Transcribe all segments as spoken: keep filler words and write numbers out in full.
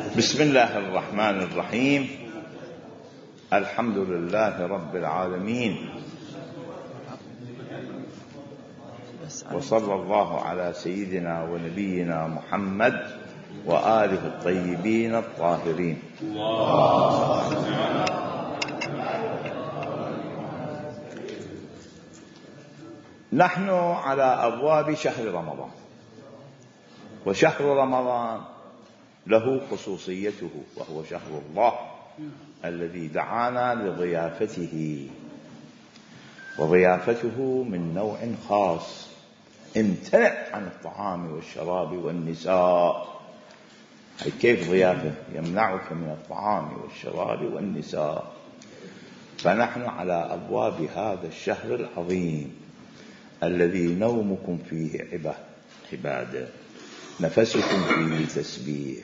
بسم الله الرحمن الرحيم. الحمد لله رب العالمين، وصلى الله على سيدنا ونبينا محمد وآله الطيبين الطاهرين. نحن على أبواب شهر رمضان، وشهر رمضان له خصوصيته، وهو شهر الله الذي دعانا لضيافته، وضيافته من نوع خاص. امتنع عن الطعام والشراب والنساء. أي كيف ضيافة؟ يمنعك من الطعام والشراب والنساء. فنحن على أبواب هذا الشهر العظيم الذي نومكم فيه عبادة، نفسكم فيه تسبيح.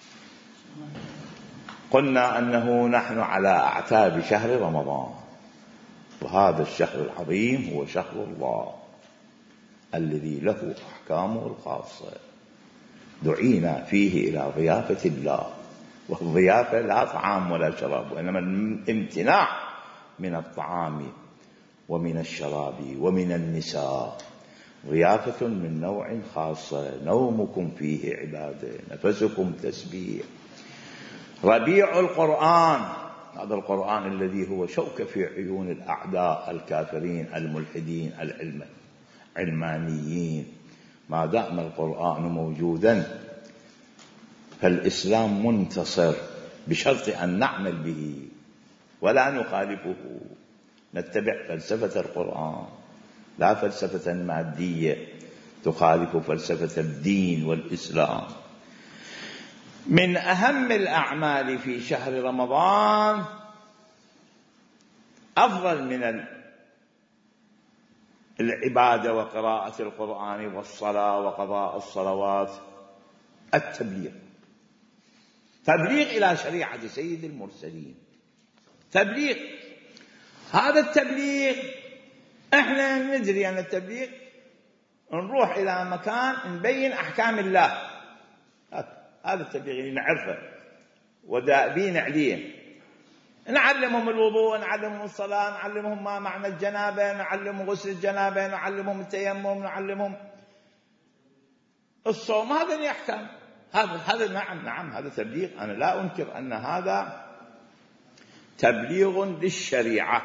قلنا أنه نحن على أعتاب شهر رمضان، وهذا الشهر العظيم هو شهر الله الذي له أحكامه الخاصة. دعينا فيه إلى ضيافة الله، والضيافة لا طعام ولا شراب، وإنما الامتناع من الطعام ومن الشراب ومن النساء. ضيافة من نوع خاصة، نومكم فيه عبادة، نفسكم تسبيح. ربيع القرآن، هذا القرآن الذي هو شوكة في عيون الأعداء الكافرين الملحدين العلمانيين. ما دام القرآن موجودا فالإسلام منتصر، بشرط أن نعمل به ولا نخالفه. نتبع فلسفة القرآن، لا فلسفة مادية تخالف فلسفة الدين والإسلام. من أهم الأعمال في شهر رمضان، أفضل من العبادة وقراءة القرآن والصلاة وقضاء الصلوات، التبليغ. تبليغ إلى شريعة سيد المرسلين. تبليغ، هذا التبليغ احنا ندري أن التبليغ نروح إلى مكان نبين أحكام الله، هذا التبليغ اللي نعرفه ودائبين عليه. نعلمهم الوضوء، نعلمهم الصلاة، نعلمهم ما معنى الجنابة، نعلمهم غسل الجنابة، نعلمهم التيمم، نعلمهم الصوم. هذا اللي أحكام، هذا هذا نعم نعم هذا تبليغ. أنا لا أنكر أن هذا تبليغ للشريعة.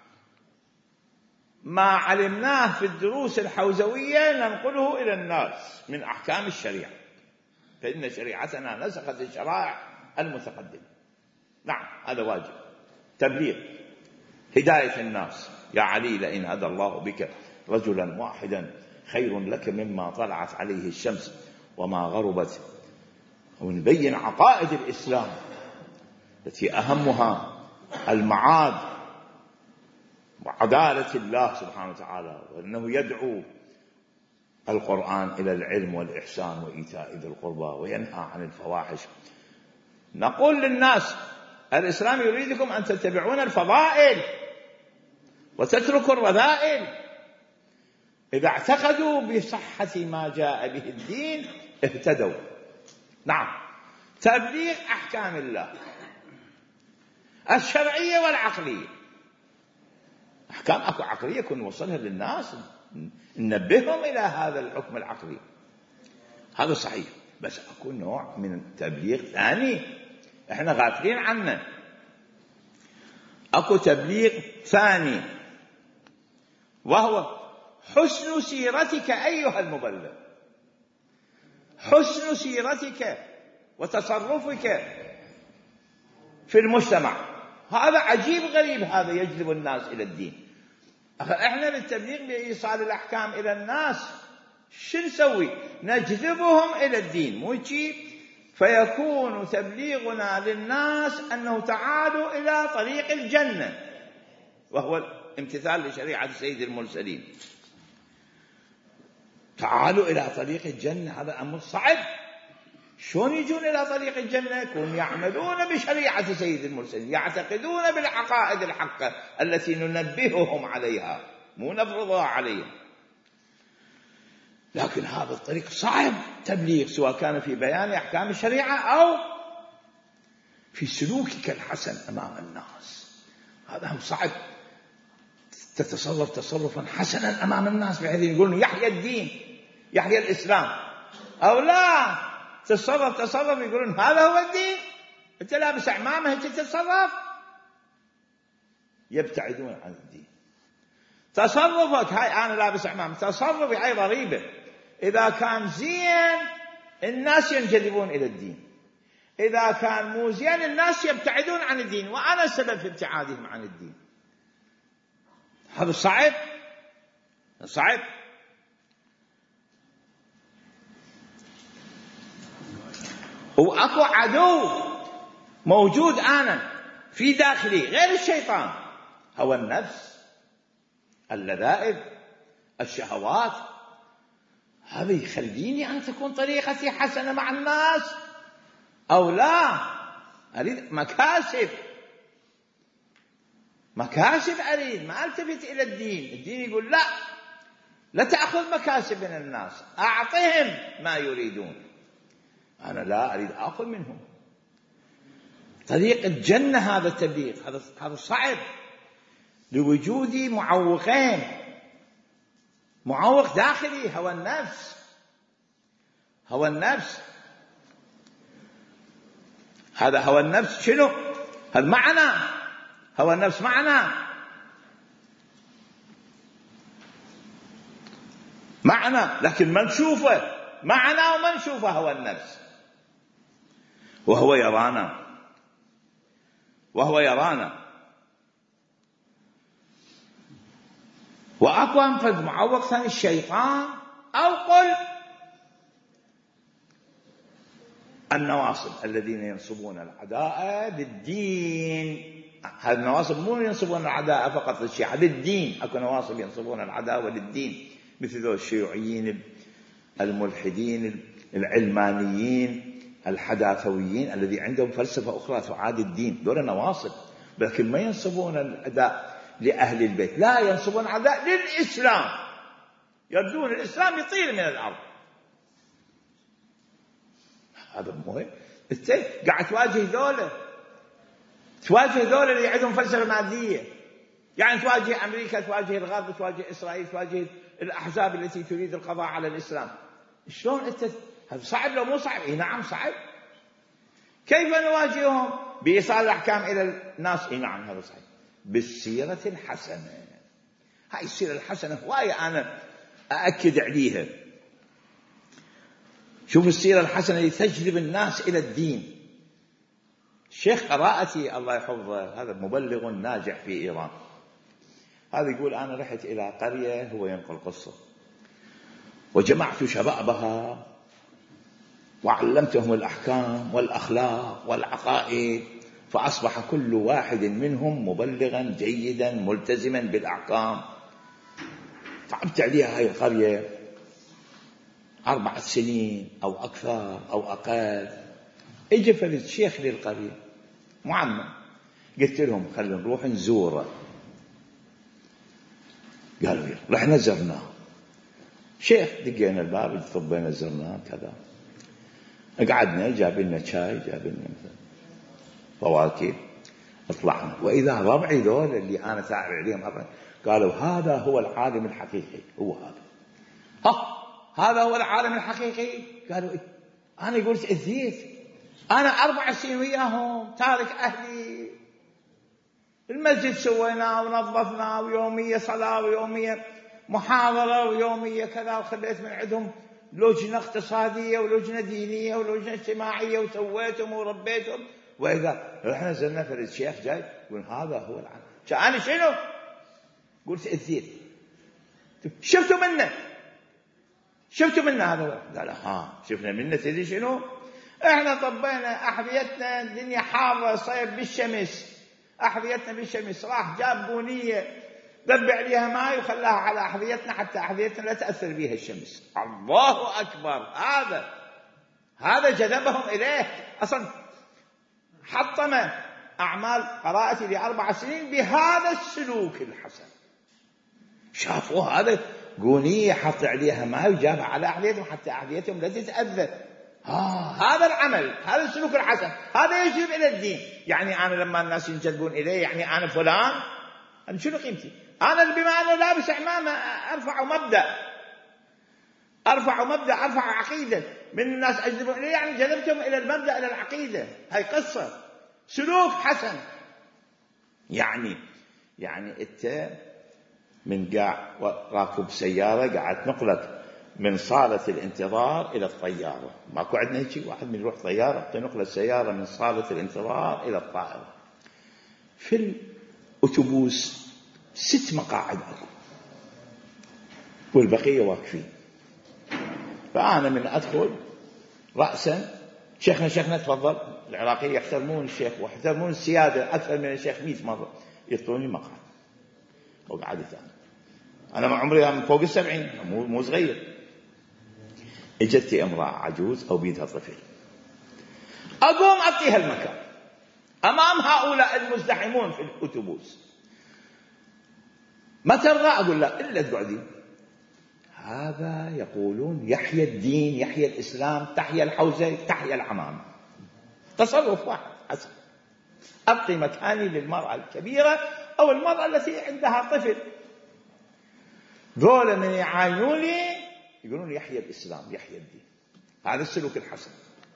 ما علمناه في الدروس الحوزوية ننقله إلى الناس من أحكام الشريعة، فإن شريعتنا نسخت الشرائع المتقدمة. نعم هذا واجب، تبليغ، هداية الناس. يا علي لئن هدى الله بك رجلا واحدا خير لك مما طلعت عليه الشمس وما غربت. ونبين عقائد الإسلام التي أهمها المعاد وعدالة الله سبحانه وتعالى، وأنه يدعو القرآن إلى العلم والإحسان وإيتاء ذي القربى وينهى عن الفواحش. نقول للناس الإسلام يريدكم أن تتبعون الفضائل وتتركوا الرذائل. إذا اعتقدوا بصحة ما جاء به الدين اهتدوا. نعم، تبليغ أحكام الله الشرعية والعقلية. أحكام أكو عقلية كن نوصلها للناس، ننبههم إلى هذا الحكم العقلي، هذا صحيح. بس أكو نوع من التبليغ ثاني إحنا غافلين عنه. أكو تبليغ ثاني، وهو حسن سيرتك أيها المبلغ. حسن سيرتك وتصرفك في المجتمع. هذا عجيب غريب، هذا يجذب الناس إلى الدين. احنا للتبليغ بإيصال الأحكام إلى الناس شو نسوي؟ نجذبهم إلى الدين، مو شيء. فيكون تبليغنا للناس أنه تعالوا إلى طريق الجنة، وهو الامتثال لشريعة سيد المرسلين. تعالوا إلى طريق الجنة، هذا أمر صعب. شلون يجون إلى طريق الجنة؟ يكون يعملون بشريعة سيد المرسلين، يعتقدون بالعقائد الحقة التي ننبههم عليها، مو نفرضها عليهم. لكن هذا الطريق صعب تبليغ، سواء كان في بيان أحكام الشريعة أو في سلوكك الحسن أمام الناس. هذا هم صعب تتصرف تصرفا حسنا أمام الناس بحيث يقولون يحيى الدين يحيى الإسلام، أو لا تتصرف تصرف يقولون هذا هو الدين، أنت لابس عمامة هيك تتصرف، يبتعدون عن الدين. تصرفك هاي أنا لابس عمامة، تصرفي هاي ضريبة. إذا كان زين الناس ينجذبون إلى الدين، إذا كان مو زين الناس يبتعدون عن الدين، وأنا السبب في ابتعادهم عن الدين. هذا صعب صعب. وأكو عدو موجود أنا في داخلي غير الشيطان، هو النفس، اللذائذ، الشهوات. هذا يخليني أن تكون طريقتي حسنة مع الناس أو لا. أريد مكاسب مكاسب أريد، ما ألتفت إلى الدين. الدين يقول لا، لا تأخذ مكاسب من الناس، أعطهم ما يريدون. أنا لا أريد أخذ منهم. طريق الجنة هذا التبليغ، هذا هذا صعب لوجود معوقين. معوق داخلي هو النفس، هو النفس. هذا هو النفس شنو؟ هذا معنى هو النفس، معنى معنى لكن ما نشوفه، معنى وما نشوفه هو النفس. وهو يرانا وهو يرانا وأكو أنفذ معوق ثاني الشيطان، أو قل النواصب الذين ينصبون العداء للدين. هذه النواصب مو ينصبون العداء فقط للشيعة، للدين. أكو نواصب ينصبون العداء للدين، مثل ذو الشيوعيين الملحدين العلمانيين الحداثويين الذي عندهم فلسفة أخرى تعادي الدين. دول نواصب، لكن ما ينصبون العداء لأهل البيت، لا، ينصبون العداء للإسلام، يردون الإسلام يطير من الأرض. هذا مهم. انت قاعد تواجه ذولا، تواجه ذولا اللي عندهم فلسفة مادية، يعني تواجه أمريكا، تواجه الغرب، تواجه إسرائيل، تواجه الأحزاب التي تريد القضاء على الإسلام. شلون أنت؟ هذا صعب لو مو صعب؟ إيه نعم صعب. كيف نواجههم؟ بإيصال الأحكام إلى الناس. إيه نعم هذا صحيح، بالسيرة الحسنة. هاي السيرة الحسنة هواية أنا أأكد عليها. شوف السيرة الحسنة اللي تجذب الناس إلى الدين. الشيخ قراءتي الله يحفظه، هذا مبلغ ناجح في إيران، هذا يقول أنا رحت إلى قرية، هو ينقل قصة، وجمعت شبابها وعلمتهم الأحكام والأخلاق والعقائد، فأصبح كل واحد منهم مبلغا جيدا ملتزما بالأحكام. تعبت عليها هاي القرية أربع سنين أو أكثر أو أقل. إجا فرد شيخ للقرية معمم، قلت لهم خلينا نروح نزوره. قالوا يلا، رحنا زرناه. شيخ دقينا الباب، طبينا زرناه كذا، قعدنا، جاب لنا شاي، جاب لنا فواكه، اطلعنا. وإذا ربعي ذول اللي أنا ساعد عليهم أبدا قالوا هذا هو العالم الحقيقي، هو هذا، ها هذا هو العالم الحقيقي. قالوا إيه؟ أنا قلت أذيت، أنا أربع سنين وياهم، تارك أهلي، المسجد سويناه ونظفناه، ويومية صلاة ويومية محاضرة ويومية كذا، وخليت من عندهم لجنة اقتصادية ولجنة دينية ولجنة اجتماعية، وسويتهم وربيتهم. وإذا رحنا نزلنا فرد الشيخ جاي يقول هذا هو العالم. أنا شنو؟ قلت أذيت. شفتوا منه شفتوا منه هذا؟ قال ها شفنا منه. تدري شنو؟ احنا طبينا أحذيتنا، الدنيا حارة، صيف بالشمس، أحذيتنا بالشمس، راح جاب بونية ذب عليها ماء وخلاها على أحذيتنا حتى أحذيتنا لا تأثر بها الشمس. الله أكبر. هذا هذا جذبهم إليه. أصلا حطم أعمال قراءتي لأربع سنين بهذا السلوك الحسن. شافوا هذا بونية حط عليها ماء وجابها على أحذيتهم حتى أحذيتهم لا تتأذى. آه هذا العمل، هذا السلوك الحسن، هذا يجلب إلى الدين. يعني أنا لما الناس ينجذبون إليه، يعني أنا فلان، أنا شنو قيمتي؟ أنا بما أنه لابس عمامة أرفع مبدأ، أرفع مبدأ، أرفع عقيدة من الناس أجذبون إليه، يعني جذبتهم إلى المبدأ، إلى العقيدة. هاي قصة سلوك حسن. يعني يعني أنت من قاع راكب سيارة قاعد نقلك من صالة الانتظار إلى الطيارة. ماكو عندنا هيك واحد من يروح طيارة تنقل السيارة من صالة الانتظار إلى الطائرة. في الأتوبوس ست مقاعد أكو والبقية واقفين. فأنا من أدخل رأسا شيخنا شيخنا تفضل. العراقيين يحترمون الشيخ ويحترمون السيادة أكثر من الشيخ مئة مرة. يعطوني مقعد وقعدت أنا أنا مع عمري من فوق السبعين، مو مو صغير. اجتي امرأة عجوز أو بيدها طفل، أقوم أعطيها المكان أمام هؤلاء المزدحمون في الأتوبوس. ما ترضى؟ أقول لا إلا تقعدي. هذا يقولون يحيى الدين، يحيى الإسلام، تحيا الحوزة، تحيا العمامة. تصرف واحد حسن. أعطي مكاني للمرأة الكبيرة أو المرأة التي عندها طفل. دول من يعاينوني يقولون يحيى الإسلام، يحيى الدين. هذا السلوك الحسن،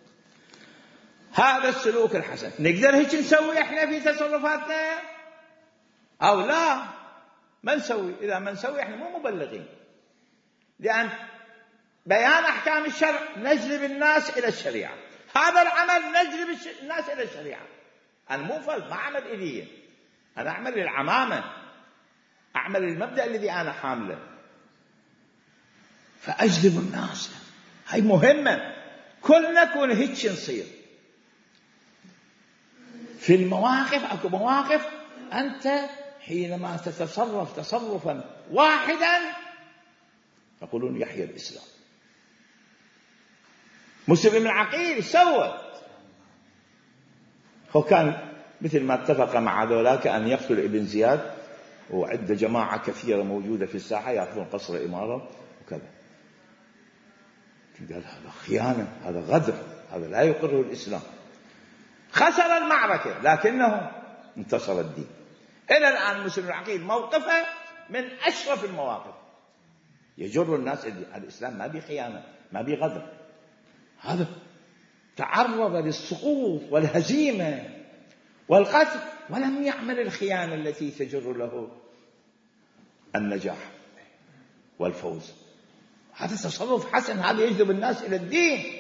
هذا السلوك الحسن. نقدر هيك نسوي احنا في تصرفاتنا أو لا؟ ما نسوي. إذا ما نسوي احنا مو مبلغين، لأن بيان أحكام الشرع نجلب الناس إلى الشريعة. هذا العمل نجلب الناس إلى الشريعة. أنا مو فرد، ما أعمل إليه، أنا أعمل للعمامة، أعمل المبدأ الذي أنا حامله، فأجذب الناس. هاي مهمة، كلنا كون هيك نصير. في المواقف أكو مواقف أنت حينما تتصرف تصرفا واحدا يقولون يحيى الإسلام. مسلم بن عقيل سوى، هو كان مثل ما اتفق مع ذولاك أن يقتل ابن زياد، وعند جماعة كثيرة موجودة في الساحة يأخذون قصر إمارة وكذا. قال هذا خيانة، هذا غدر، هذا لا يقره الإسلام. خسر المعركة لكنه انتصر الدين. إلى الآن مسلم بن عقيل موقفه من أشرف المواقف، يجر الناس. الإسلام ما بي خيانة، ما بي غدر. هذا تعرض للسقوط والهزيمة والقتل ولم يعمل الخيانة التي تجر له النجاح والفوز. هذا تصرف حسن، هذا يجذب الناس إلى الدين.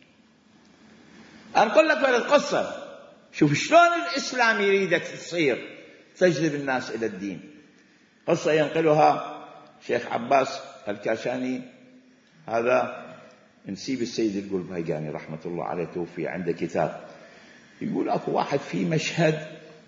أنقل لك القصة، شوف شلون الإسلام يريدك تصير تجذب الناس إلى الدين. قصة ينقلها شيخ عباس الكاشاني، هذا نسيب السيد القلبهيجاني رحمة الله عليه، توفي، عنده كتاب يقول أكو واحد في مشهد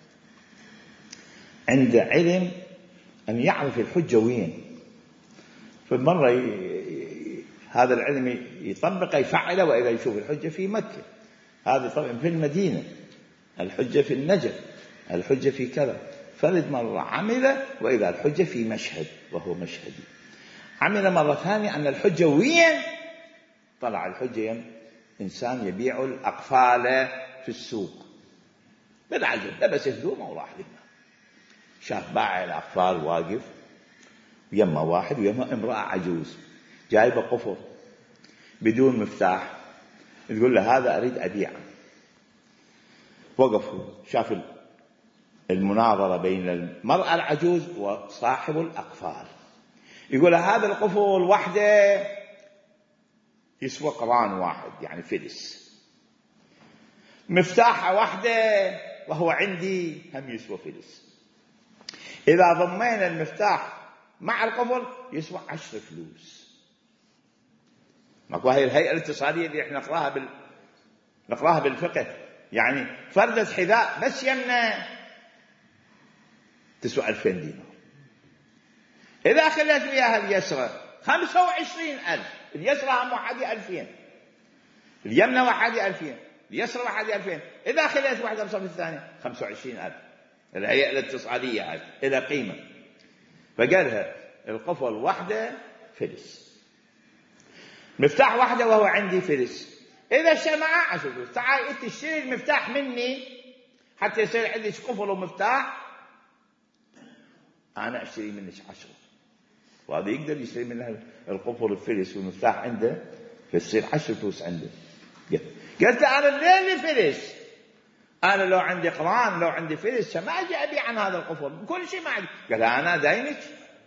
عنده علم أن يعرف الحجة وين. فالمرة ي... هذا العلم يطبقه يفعله، وإذا يشوف الحجة في مكة، هذا طبعا في المدينة، الحجة في النجف، الحجة في كذا. فرد مرة عمل وإذا الحجة في مشهد وهو مشهدي. عمل مرة ثانية أن الحجة وين؟ طلع الحجة ين إنسان يبيع الأقفال في السوق بالعجل، لبس هدومه وراح لنا. شاف باع الأقفال واقف ويما واحد ويما امرأة عجوز جايبة قفر بدون مفتاح، تقول له هذا أريد أبيعه. وقفوا، شاف المناظرة بين المرأة العجوز وصاحب الأقفال. يقول هذا القفل وحده يسوى قران واحد، يعني فلس. مفتاحة واحدة وهو عندي هم يسوى فلس. إذا ضمينا المفتاح مع القفل يسوى عشر فلوس. ماكو هاي الهيئة الاقتصادية اللي احنا نقراها بال... نقراها بالفقه، يعني فردة حذاء بس يمنا تسوى ألفين دينار. إذا خليت وياها اليسرى خمسة وعشرين ألف. اليسرى هم وحدي ألفين، اليمنى وحدي ألفين، اليسرى وحدي ألفين. إذا خليت واحدة بصف الثانية خمسة وعشرين ألف. الهيئة الاقتصادية هذه إلى قيمة. فقالها القفل واحدة فلس، مفتاح واحدة وهو عندي فلس. إذا الشمعة عشرة فلوس. تعال أنت تشتري المفتاح مني حتى يصير عندك قفل ومفتاح، أنا أشتري منك عشرة، وهذا يقدر يشتري منها القفل الفلس والمفتاح عنده، فتصير عشرة فلوس عنده. قلت أنا ليه فلس؟ أنا لو عندي قران، لو عندي فلس، ما أجي أبيع عن هذا القفل كل شيء ما عندي. قال أنا داينك،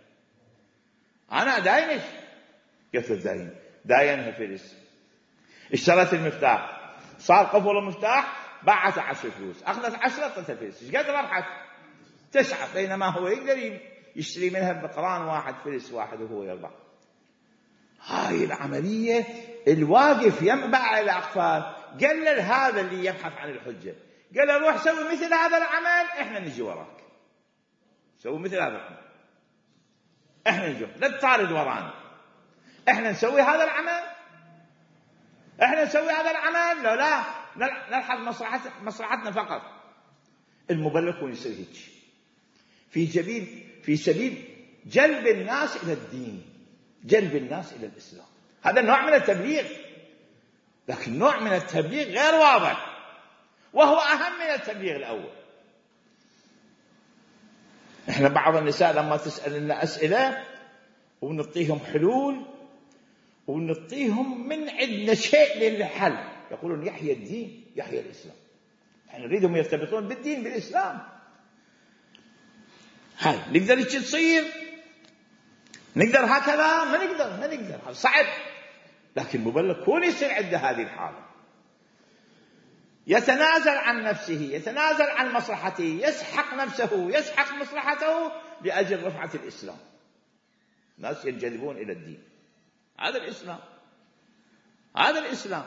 أنا داينك. قلت داين داينها فلس، اشتريت المفتاح، صار قفل المفتاح، باعته عشر فلوس، أخذت عشرة أعطتها فلس، ايش قد ربحت؟ تسعة، بينما هو يقدر يشتري منها بقران واحد فلس واحد وهو يربح. هاي العملية الواقف ينبع الأقفال قال هذا اللي يبحث عن الحجة، قال روح سوي مثل هذا العمل، احنا نجي وراك. سوي مثل هذا العمل، احنا نجي، لا تطارد ورانا، احنا نسوي هذا العمل، احنا نسوي هذا العمل، لا لا نلحظ مصلحتنا مصلحتنا فقط. المبلغ يكون يصير هيك في جبيل في سبيل جلب الناس إلى الدين، جلب الناس إلى الإسلام. هذا نوع من التبليغ، لكن نوع من التبليغ غير واضح، وهو أهم من التبليغ الأول. إحنا بعض النساء لما تسألنا أسئلة ونعطيهم حلول ونعطيهم من عندنا شيء للحل، يقولون يحيى الدين، يحيى الإسلام. احنا نريدهم يرتبطون بالدين، بالإسلام. هاي نقدر ايش تصير؟ نقدر هكذا؟ ما نقدر ما نقدر صعب. لكن مبلغ كون يصير عنده هذه الحالة، يتنازل عن نفسه، يتنازل عن مصلحته، يسحق نفسه، يسحق مصلحته لأجل رفعة الإسلام. الناس ينجذبون إلى الدين. هذا الإسلام، هذا الإسلام.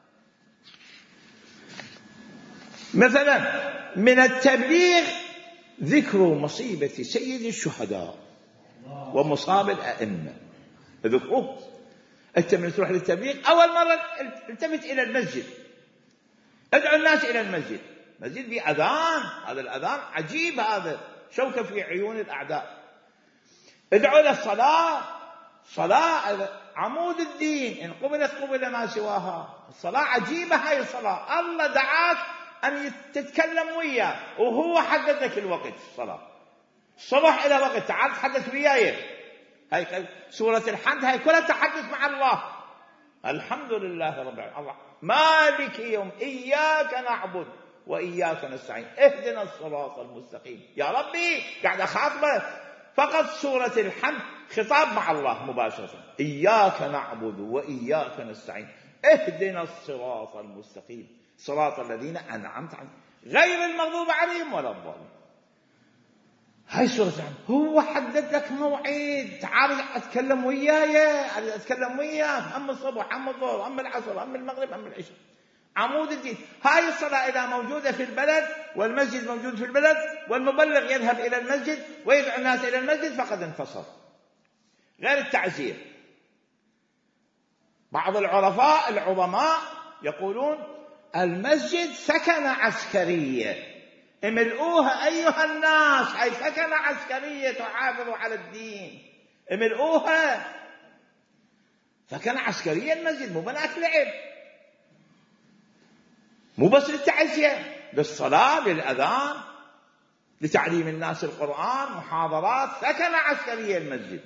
مثلا من التبليغ ذكر مصيبة سيد الشهداء ومصاب الأئمة، ذكروه. أنت من تروح للتبليغ أول مرة التفت إلى المسجد، ادعو الناس إلى المسجد. مسجد فيه أذان، هذا الأذان عجيب، هذا شوكة في عيون الأعداء. ادعو للصلاة، صلاة عمود الدين، إن قبلت قبل ما سواها. الصلاة عجيبة هاي الصلاة، الله دعاك أن تتكلم وياه وهو حدد لك الوقت. الصلاة الصبح إلى وقت، تعال تحدث وياي. هاي سورة الحمد هاي كلها تحدث مع الله. الحمد لله رب العالمين، مالك يوم، إياك نعبد وإياك نستعين، اهدنا الصراط المستقيم. يا ربي قاعد أخاطبه فقط سورة الحمد خطاب مع الله مباشرة، إياك نعبد وإياك نستعين، اهدنا الصراط المستقيم، صراط الذين أنعمت عليهم غير المغضوب عليهم ولا الضالين. هاي سورة الحمد. هو حدد لك موعد، تعال أتكلم وياي، أتكلم وياك، أم الصبح أم الظهر أم العصر أم المغرب أم العشاء. عمود الدين. هاي الصلاة إذا موجودة في البلد والمسجد موجود في البلد والمبلغ يذهب إلى المسجد ويدعو الناس إلى المسجد فقد انتصر. غير التعزية. بعض العرفاء العظماء يقولون المسجد سكنة عسكرية، املؤوها أيها الناس، هاي سكنة عسكرية تحافظ على الدين، املؤوها. سكنة عسكرية المسجد، مو بنات لعب، مو بس للتعزية، للصلاة، للأذان، لتعليم الناس القرآن، محاضرات، سكنة عسكرية المسجد.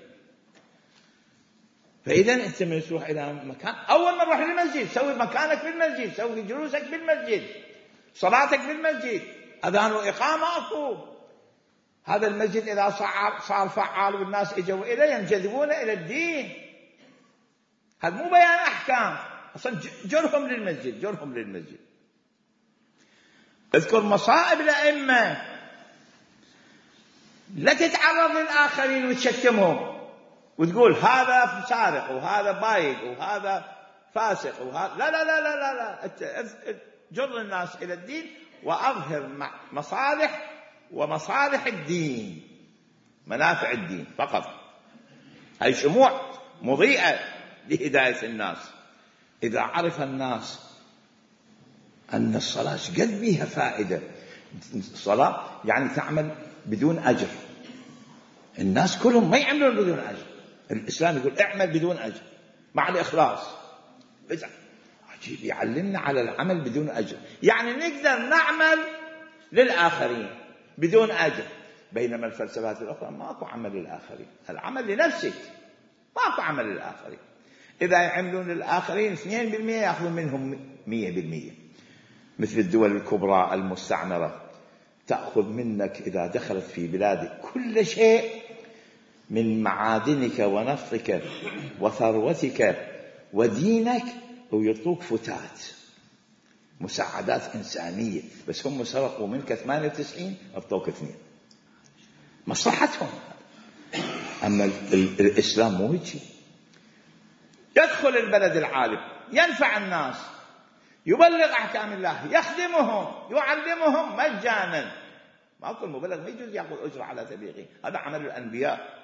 فإذا أنت من تروح إلى مكان، أول ما تروح للمسجد سوي مكانك في المسجد، سوي جلوسك في المسجد، صلاتك في المسجد، أذان وإقامة أكو. هذا المسجد إذا صار فعال والناس إجوا إليه ينجذبون إلى الدين. هذا مو بيان أحكام، أصلا جرهم للمسجد، جرهم للمسجد. اذكر مصائب الأئمة، لا تتعرض للآخرين وتشتمهم وتقول هذا سارق وهذا بايق وهذا فاسق وهذا، لا لا لا لا لا, لا. جر الناس إلى الدين وأظهر مصالح ومصالح الدين، منافع الدين فقط. هاي شموع مضيئة لهداية الناس. إذا عرف الناس أن الصلاة قد بها فائدة، الصلاة يعني تعمل بدون أجر، الناس كلهم ما يعملون بدون أجر. الإسلام يقول اعمل بدون أجر مع الإخلاص. عجيب، يعلمنا على العمل بدون أجر، يعني نقدر نعمل للآخرين بدون أجر، بينما الفلسفات الأخرى ماكو عمل للآخرين، العمل لنفسك، ماكو عمل للآخرين. إذا يعملون للآخرين اثنين بالمئة يأخذون منهم مئة بالمئة، مثل الدول الكبرى المستعمرة تأخذ منك إذا دخلت في بلادك كل شيء من معادنك ونفطك وثروتك ودينك، ويعطوك فتات مساعدات إنسانية، بس هم سرقوا منك ثمانية وتسعين أعطوك اثنين، مصلحتهم. أما الإسلام مو هيك، يدخل البلد العالم ينفع الناس، يبلغ أحكام الله، يخدمهم، يعلمهم مجانا، ماكو المبلغ ما يجوز يأخذ أجر على تبليغه، هذا عمل الأنبياء.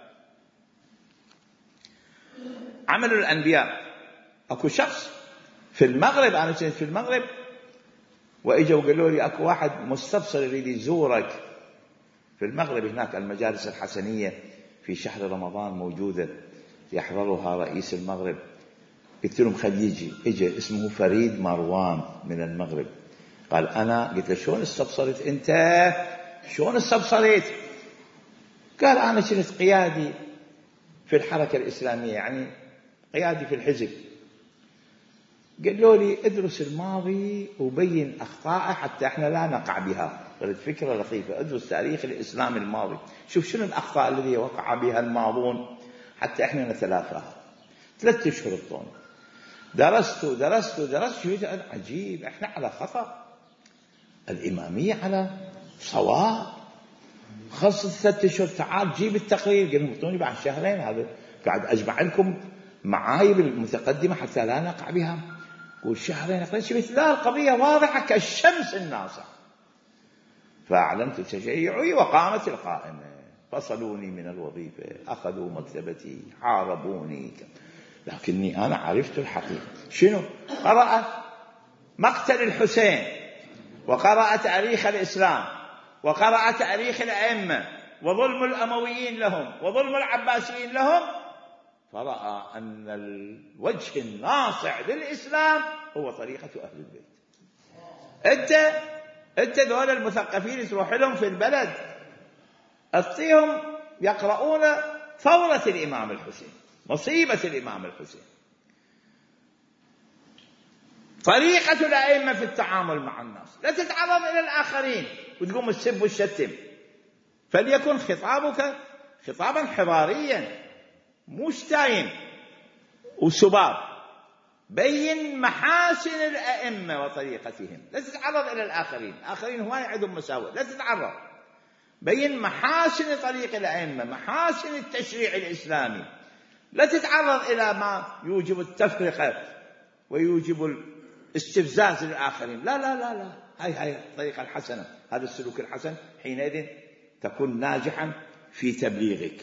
عمل الأنبياء. أكو شخص في المغرب، أنا كنت في المغرب وإجوا وقالوا لي أكو واحد مستبصر يريد يزورك في المغرب، هناك المجالس الحسنية في شهر رمضان موجودة يحضرها رئيس المغرب. قلت لهم خليه يجي. اجى اسمه فريد مروان من المغرب. قال أنا، قلت له شلون استبصرت أنت؟ شلون استبصرت؟ قال أنا كنت قيادي في الحركة الإسلامية، يعني قيادي في الحزب. قالوا لي ادرس الماضي وبين أخطائه حتى احنا لا نقع بها. قلت فكرة لطيفة، ادرس تاريخ الإسلام الماضي، شوف شنو الأخطاء التي وقع بها الماضون حتى احنا نتلافاها. ثلاثة اشهر الطون درست درست درست شو عجيب، احنا على خطأ، الإمامية على صواب. خلصت ثلاثة اشهر، تعال جيب التقرير. قالوا اعطوني بعد شهرين، هذا قاعد اجمع لكم معايب المتقدمة حتى لا نقع بها. قول شهرين اقرأ، شفت لا القضية واضحة كالشمس الناصع. فأعلنت تشيعي وقامت القائمة، فصلوني من الوظيفة، أخذوا مكتبتي، حاربوني، لكني أنا عرفت الحقيقة. شنو؟ قرأت مقتل الحسين، وقرأ تاريخ الإسلام، وقرأ تاريخ الأئمة وظلم الأمويين لهم وظلم العباسيين لهم، فرأى أن الوجه الناصع للإسلام هو طريقة أهل البيت. أنت أنت دول المثقفين تروح لهم في البلد أعطيهم يقرؤون ثورة الإمام الحسين، مصيبة الإمام الحسين، طريقة الأئمة في التعامل مع الناس، لا تتعرض إلى الآخرين وتقوم السب والشتم. فليكن خطابك خطابا حضاريا مو شتايم وسباب. بين محاسن الأئمة وطريقتهم، لا تتعرض إلى الآخرين، الآخرين هواي عندهم مساوئ، لا تتعرض. بين محاسن طريق الأئمة، محاسن التشريع الإسلامي، لا تتعرض إلى ما يوجب التفرقة ويوجب الاستفزاز للآخرين. لا لا لا لا، هاي هاي الطريقة الحسنة، هذا السلوك الحسن، حينئذ تكون ناجحا في تبليغك.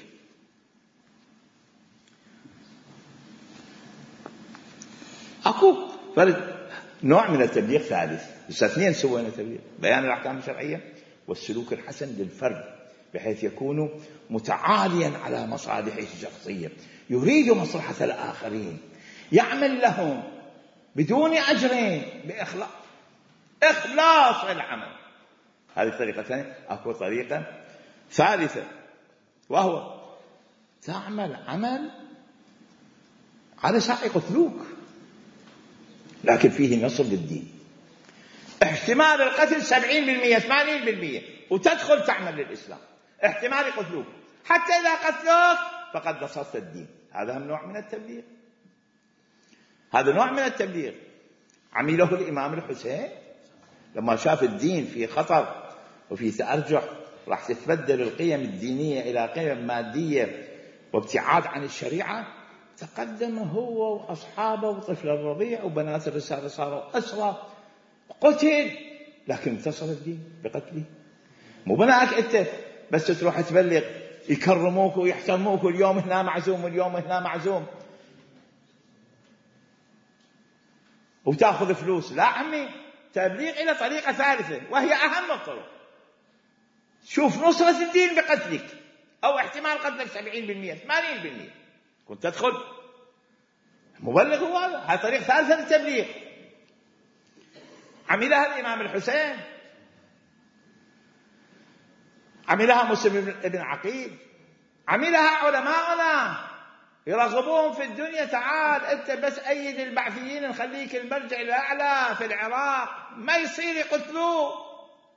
أكو فرد نوع من التبليغ ثالث، بس اثنين سوينا تبليغ: بيان الأحكام الشرعية والسلوك الحسن للفرد، بحيث يكون متعاليا على مصالحه الشخصية، يريد مصلحة الآخرين، يعمل لهم بدون أجرين، بإخلاص إخلاص العمل. هذه الطريقة الثانية. أكو طريقة ثالثة، وهو تعمل عمل على ساعة قتلوك لكن فيه نصر للدين، احتمال القتل سبعين بالمئة ثمانين بالمئة، وتدخل تعمل للإسلام، احتمال يقتلوك، حتى إذا قتلوك فقد نصرت الدين. هذا نوع من التبليغ، هذا نوع من التبليغ عمله الإمام الحسين لما شاف الدين في خطر وفي تأرجح، راح تتبدل القيم الدينية إلى قيم مادية وابتعاد عن الشريعة، تقدم هو وأصحابه وطفل الرضيع وبنات الرسالة صاروا أسرى، قتل، لكن انتصر الدين بقتله. مو بناك أنت بس تروح تبلغ يكرموك ويحترموك، واليوم هنا معزوم واليوم هنا معزوم وتأخذ فلوس. لا عمي، تبليغ إلى طريقة ثالثة وهي أهم الطرق. شوف نصرة الدين بقتلك، أو احتمال قتلك سبعين بالمئة ثمانين بالمئة، كنت تدخل مبلغ. هو هذا، هذه طريقة ثالثة للتبليغ. عملها الإمام الحسين، عملها مسلم بن عقيل، عملها علماءنا يرغبون في الدنيا. تعال أنت بس أيد البعثيين نخليك المرجع الأعلى في العراق، ما يصير يقتلوه.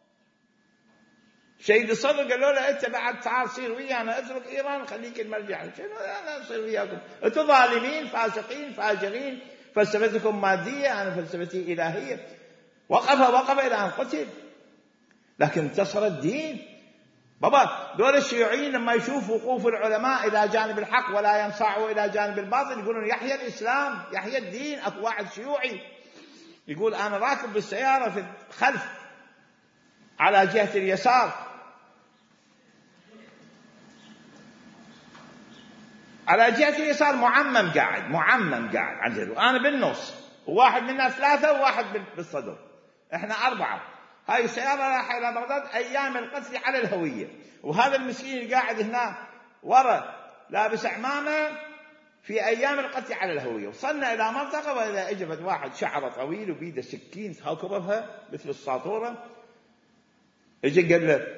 شهيد الصدر قالوا له أنت بعد تعال صير ويانا، اترك إيران خليك المرجع. شنو أنا أصير وياكم؟ أنتم ظالمين فاسقين فاجرين، فلسفتكم مادية أنا فلسفتي إلهية. وقف وقف إلى أن قتل، لكن انتصر الدين. بابا دول الشيوعيين لما يشوفوا وقوف العلماء إلى جانب الحق ولا ينصاعوا إلى جانب الباطل يقولون يحيى الإسلام يحيى الدين. أكو واحد شيوعي يقول أنا راكب بالسيارة في الخلف على جهة اليسار، على جهة اليسار معمم قاعد معمم قاعد عنده، وأنا بالنص، وواحد منا ثلاثة وواحد بالصدر، إحنا أربعة. هاي السيارة راح إلى بغداد أيام القتل على الهوية، وهذا المسكين قاعد هنا ورا لابس عمامة في أيام القتل على الهوية. وصلنا إلى منطقة وإذا أجبت واحد شعره طويل وبيده سكين هكبرها مثل الساطورة، اجى قال له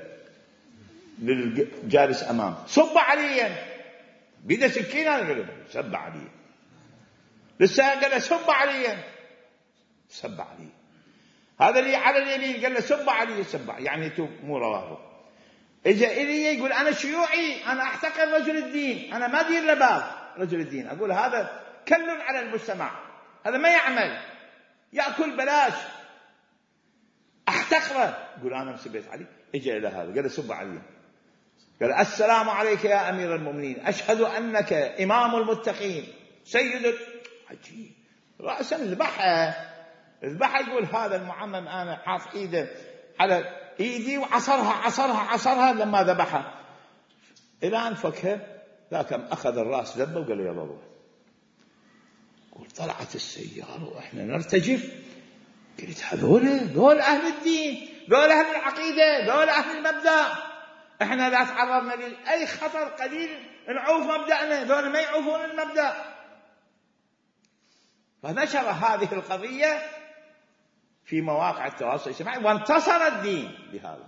للجالس أمام صب عليا، بيده سكين، أنا قال له سب علي. لسه قال له سب عليا، سب علي. هذا اللي على اليمين قال له سب علي، سب يعني تو مو رواه. اجى الي يقول انا شيوعي، انا احتقر رجل الدين، انا ما ادير له بال رجل الدين. اقول هذا كل على المجتمع، هذا ما يعمل، ياكل بلاش، احتقره. يقول انا مسبيت علي. اجى الى هذا قال له سب علي، قال السلام عليك يا امير المؤمنين، اشهد انك امام المتقين سيد. عجيب، راسا ذبحها ذبحها. يقول هذا المعمم انا حاط ايده على ايدي وعصرها عصرها عصرها لما ذبحها الى ان فكها. لكن اخذ الراس ذبه وقال له يلا روح. قول طلعت السياره واحنا نرتجف. قلت هذول ذول اهل الدين، ذول اهل العقيده، ذول اهل المبدا. احنا لا تعرضنا لاي خطر قليل نعوف مبدأنا، ذول ما يعوفون المبدأ. فنشر هذه القضيه في مواقع التواصل الاجتماعي وانتصر الدين بهذا.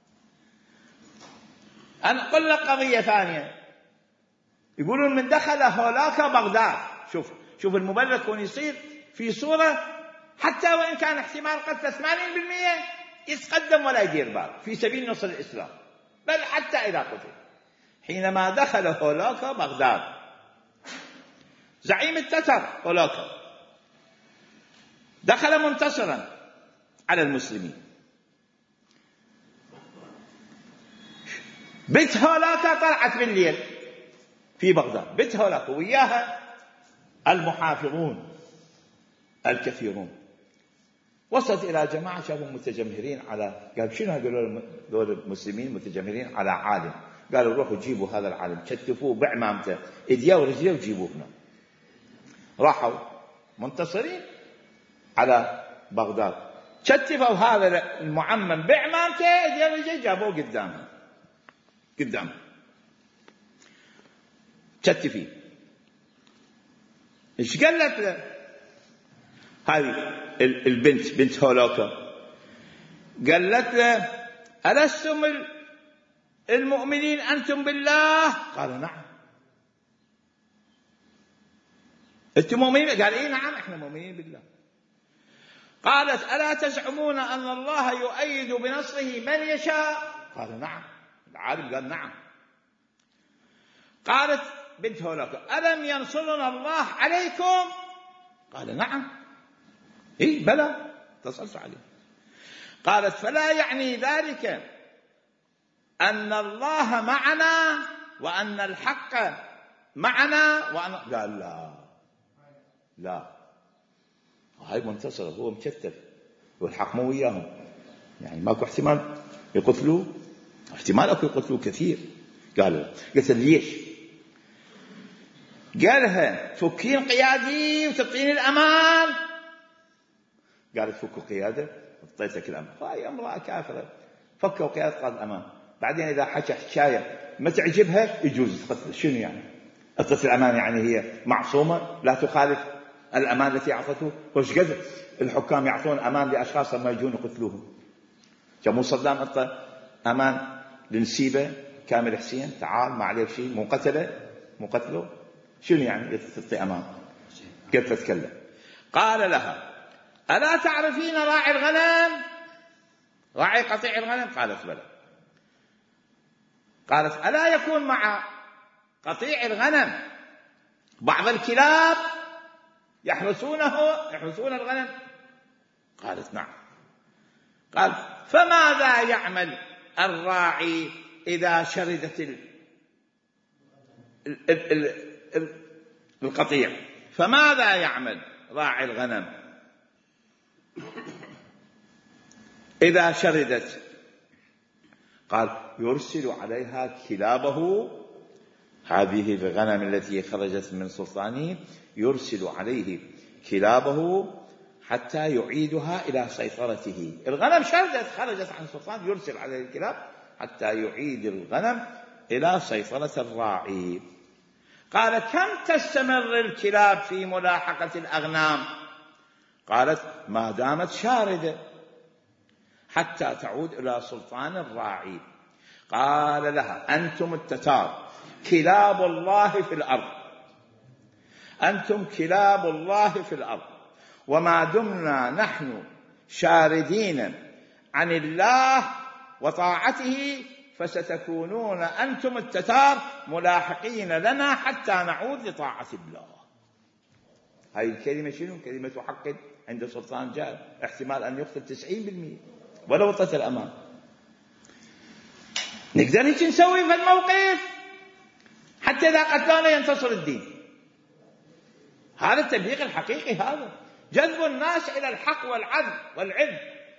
أنا أقول لك قضية ثانية، يقولون من دخل هولاك بغداد، شوف شوف المبرر كون يصير في صورة حتى وإن كان احتمال قتل ثمانين بالمئة يتقدم ولا يدير بال في سبيل نصر الإسلام، بل حتى إذا قتل. حينما دخل هولاك بغداد زعيم التتر هولاك دخل منتصرا على المسلمين. بنت هولاكا طلعت بالليل في بغداد، بنت هولاكا وياها المحافظون الكثيرون. وصلت إلى جماعة شافوا متجمهرين على، قال شنو قالوا دول المسلمين متجمهرين على عالم. قالوا روحوا جيبوا هذا العالم، كتفوه بعمامته ايديه ورجليه وجيبوه هنا. راحوا منتصرين على بغداد، كتفوا هذا المعمم بعمامته ايديه ورجليه جابوه قدامه قدامه كتفي. ايش قالت له هذه البنت بنت هولاكا؟ قالت له ألستم المؤمنين أنتم بالله؟ قالوا نعم. أنتم مؤمنين؟ قال إيه نعم إحنا مؤمنين بالله. قالت ألا تزعمون أن الله يؤيد بنصره من يشاء؟ قالوا نعم. العالم قال نعم. قالت بنت هولاكا ألم ينصرنا الله عليكم؟ قال نعم. إيه بلى اتصلت عليه. قالت فلا يعني ذلك أن الله معنا وأن الحق معنا وأن... قال لا لا هاي منتصرة، هو مكتف والحق مو وياهم، يعني ماكو احتمال يقتلوه، احتمال اكو يقتلوه كثير. قال قلت ليش؟ قالها فكين قيادي وتعطيني الأمان. قالت فكوا قيادة اعطيتك الأمان. هاي امرأة كافرة فكوا قيادة قاد الأمان. بعدين إذا حكى حكاية ما تعجبها يجوز تقتل. شنو يعني؟ اعطت الأمان يعني هي معصومة لا تخالف الأمان التي أعطته. وش قد الحكام يعطون أمان لأشخاص لما يجون يقتلوهم؟ كمو صدام أعطى أمان لنسيبه كامل حسين، تعال ما عليك شيء، مو قتله مو قتله، شنو يعني تعطي أمان؟ كيف تتكلم؟ قال لها ألا تعرفين راعي الغنم، راعي قطيع الغنم؟ قالت بلى. قالت ألا يكون مع قطيع الغنم بعض الكلاب يحرسونه يحرسون الغنم؟ قالت نعم. قال فماذا يعمل الراعي إذا شردت ال... ال... ال... ال... القطيع؟ فماذا يعمل راعي الغنم إذا شردت؟ قال يرسل عليها كلابه، هذه الغنم التي خرجت من سلطانه يرسل عليه كلابه حتى يعيدها إلى سيطرته. الغنم شردت خرجت عن سلطان، يرسل عليه الكلاب حتى يعيد الغنم إلى سيطرة الراعي. قال كم تستمر الكلاب في ملاحقة الأغنام؟ قالت ما دامت شاردة حتى تعود إلى سلطان الراعي. قال لها أنتم التتار كلاب الله في الأرض، أنتم كلاب الله في الأرض، وما دمنا نحن شاردين عن الله وطاعته فستكونون أنتم التتار ملاحقين لنا حتى نعود لطاعة الله. هاي الكلمة شنو؟ كلمة حق عند سلطان جائر، احتمال أن يقتل تسعين بالمئة ولو طلت الأمان. نقدر هيك نسوي في الموقف حتى إذا قتلنا ينتصر الدين. هذا التبليغ الحقيقي، هذا جذب الناس إلى الحق والعدل والعلم.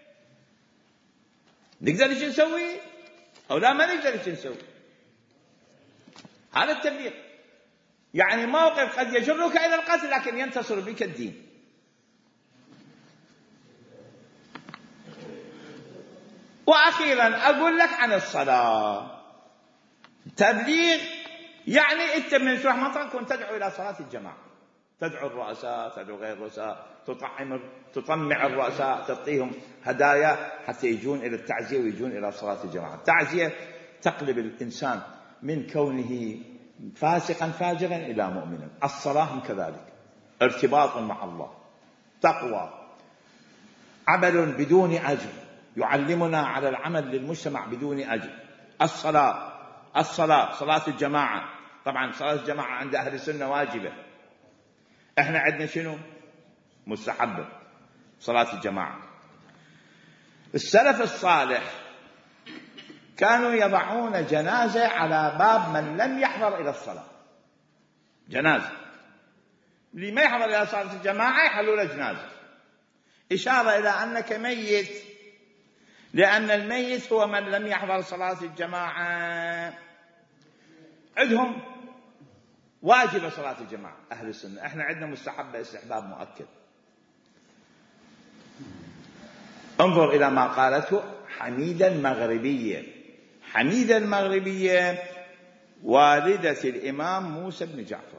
نقدر هيك نسوي أو لا ما نقدر هيك نسوي؟ هذا التبليغ. يعني موقف قد يجرك إلى القتل لكن ينتصر بك الدين. وأخيرا أقول لك عن الصلاة. تبليغ يعني أنت من تروح منطقة كنت تدعو إلى صلاة الجماعة، تدعو الرؤساء، تدعو غير الرؤساء، تطعم تطمع الرؤساء، تعطيهم هدايا حتى يجون إلى التعزية ويجون إلى صلاة الجماعة. التعزية تقلب الإنسان من كونه فاسقا فاجرا إلى مؤمنا. الصلاة كذلك، ارتباط مع الله، تقوى، عمل بدون أجر، يعلمنا على العمل للمجتمع بدون أجر. الصلاة الصلاة صلاة الجماعة، طبعا صلاة الجماعة عند أهل السنة واجبة، احنا عندنا شنو؟ مستحبة صلاة الجماعة. السلف الصالح كانوا يضعون جنازة على باب من لم يحضر إلى الصلاة، جنازة اللي ما يحضر إلى صلاة الجماعة يحلوا له جنازة، إشارة إلى أنك ميت، لأن الميت هو من لم يحضر صلاة الجماعة. عندهم واجب صلاة الجماعة أهل السنة، احنا عندنا مستحبة استحباب مؤكد. انظر إلى ما قالته حميدة المغربية. حميدة المغربية والدة الإمام موسى بن جعفر،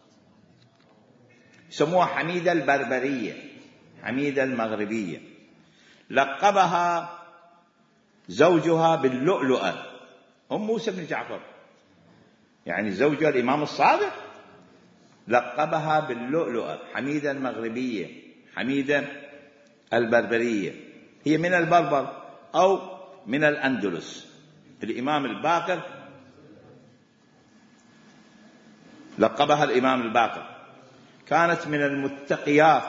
سموها حميدة البربرية، حميدة المغربية. لقبها زوجها باللؤلؤة، أم موسى بن جعفر يعني زوجها الإمام الصادق، لقبها باللؤلؤة، حميدة المغربية، حميدة البربرية. هي من البربر أو من الأندلس. الإمام الباقر لقبها الإمام الباقر. كانت من المتقيات،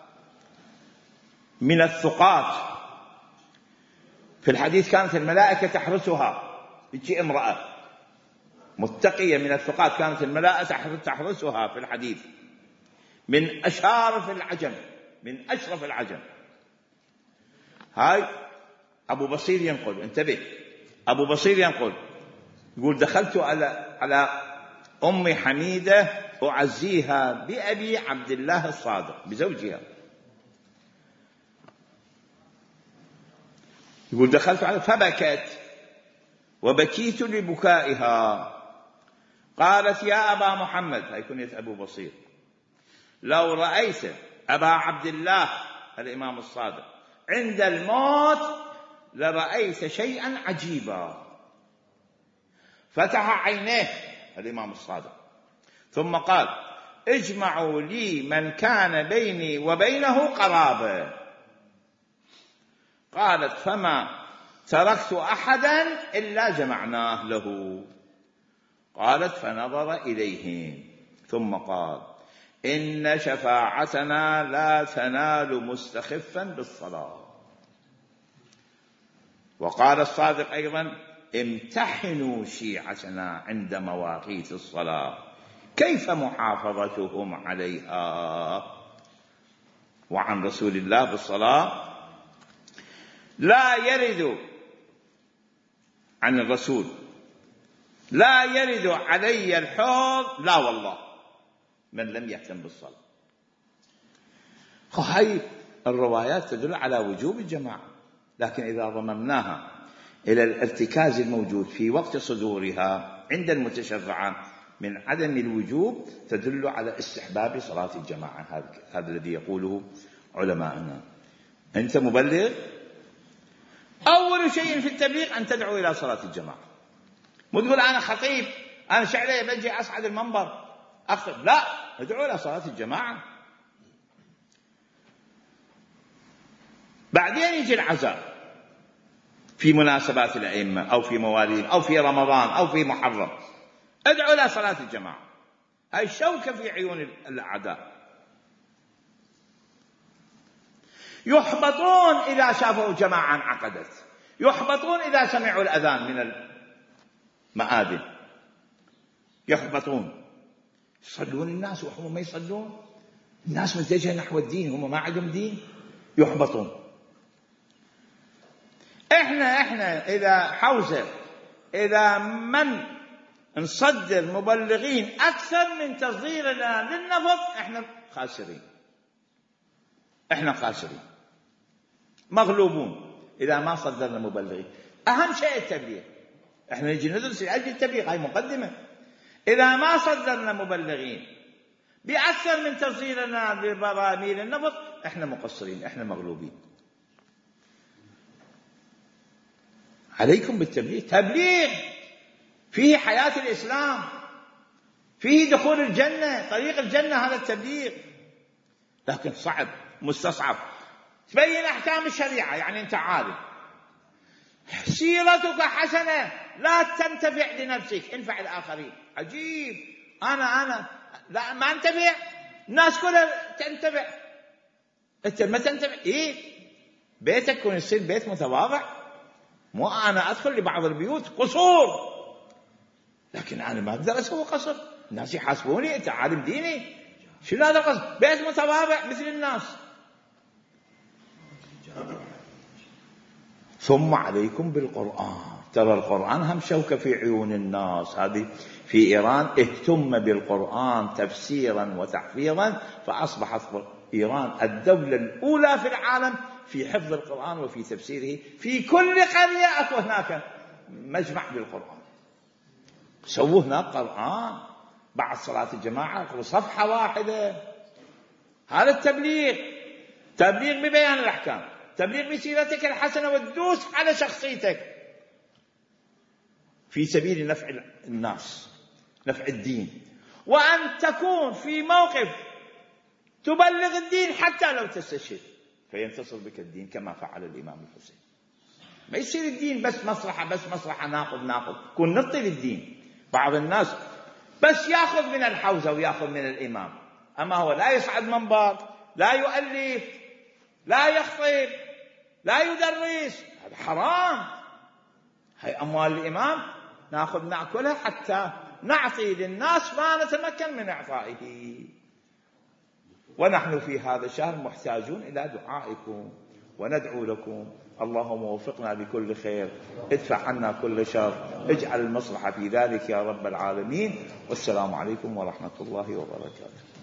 من الثقات. في الحديث كانت الملائكة تحرسها، تجي امرأة متقية من الثقات، كانت الملائكة تحرسها في الحديث. من أشارف العجم، من أشرف العجم. هاي أبو بصير ينقل، انتبه، أبو بصير ينقل يقول دخلت على على أم حميدة أعزيها بأبي عبد الله الصادق، بزوجها. يقول دخلت على فبكت وبكيت لبكائها. قالت يا أبا محمد، هاي كنية أبو بصير، لو رأيت أبا عبد الله الإمام الصادق عند الموت لرأيت شيئا عجيبا. فتح عينيه الإمام الصادق ثم قال: اجمعوا لي من كان بيني وبينه قرابة. قالت: فما تركت أحدا إلا جمعناه له. قالت: فنظر إليهم ثم قال: إن شفاعتنا لا تنال مستخفا بالصلاة. وقال الصادق أيضا: امتحنوا شيعتنا عند مواقيت الصلاة كيف محافظتهم عليها. وعن رسول الله بالصلاة: لا يرد عن الرسول لا يرد علي الحوض لا والله من لم يهتم بالصلاة. هاي الروايات تدل على وجوب الجماعة، لكن إذا ضممناها إلى الارتكاز الموجود في وقت صدورها عند المتشرعات من عدم الوجوب تدل على استحباب صلاة الجماعة. هذا الذي يقوله علماءنا. أنت مبلغ، أول شيء في التبليغ أن تدعو إلى صلاة الجماعة. مو تقول أنا خطيب أنا شعلي بجي أصعد المنبر أخطب، لا، ادعو إلى صلاة الجماعة. بعدين يجي العزاء في مناسبات الأئمة أو في مواليد أو في رمضان أو في محرم، ادعو إلى صلاة الجماعة. هاي الشوكة في عيون الأعداء. يحبطون إذا شافوا جماعة انعقدت، يحبطون إذا سمعوا الأذان من المآذن، يحبطون. يصلون الناس وهم ما يصلون، الناس متجهة نحو الدين هم ما عندهم دين، يحبطون. احنا احنا إذا حوزة إذا من نصدر مبلغين أكثر من تصديرنا للنفط احنا خاسرين، احنا خاسرين مغلوبون إذا ما صدرنا مبلغين. أهم شيء التبليغ، احنا نجي ندرس لأجل التبليغ، هاي مقدمة. إذا ما صدرنا مبلغين بأكثر من تصديرنا لبراميل النفط احنا مقصرين، احنا مغلوبين. عليكم بالتبليغ، تبليغ فيه حياة الإسلام، فيه دخول الجنة، طريق الجنة هذا التبليغ. لكن صعب مستصعب. تبين أحكام الشريعة، يعني أنت عالم، سيرتك حسنة، لا تنتفع لنفسك، انفع الآخرين. عجيب، أنا أنا لا ما انتفع، الناس كلها تنتفع، أنت ما تنتفع. إيه بيتك يكون يصير بيت متواضع، مو أنا أدخل لبعض البيوت قصور، لكن أنا ما أقدر أسوي قصر، الناس يحاسبوني أنت عالم ديني، شنو هذا القصر؟ بيت متواضع مثل الناس. ثم عليكم بالقرآن. ترى القرآن هم شوكة في عيون الناس. هذه في إيران اهتم بالقرآن تفسيرا وتحفيظا، فأصبحت إيران الدولة الأولى في العالم في حفظ القرآن وفي تفسيره. في كل قرية أكو هناك مجمع بالقرآن، سووا هناك قرآن بعد صلاة الجماعة أقرأ صفحة واحدة. هذا التبليغ، تبليغ ببيان الأحكام، تبليغ بسيرتك الحسنة، وتدوس على شخصيتك في سبيل نفع الناس، نفع الدين، وأن تكون في موقف تبلغ الدين حتى لو تستشهد فينتصر بك الدين كما فعل الإمام الحسين. ما يصير الدين بس مصلحة، بس مصلحة ناخذ ناخذ كون نطي للدين. بعض الناس بس يأخذ من الحوزة ويأخذ من الإمام، أما هو لا يصعد منبر، لا يؤلف، لا يخطب، لا يدرس، هذا حرام. هاي أموال الإمام نأخذ نأكلها حتى نعطي للناس ما نتمكن من إعطائه. ونحن في هذا الشهر محتاجون إلى دعائكم وندعو لكم. اللهم وفقنا بكل خير، ادفع عنا كل شر، اجعل المصلحة في ذلك يا رب العالمين. والسلام عليكم ورحمة الله وبركاته.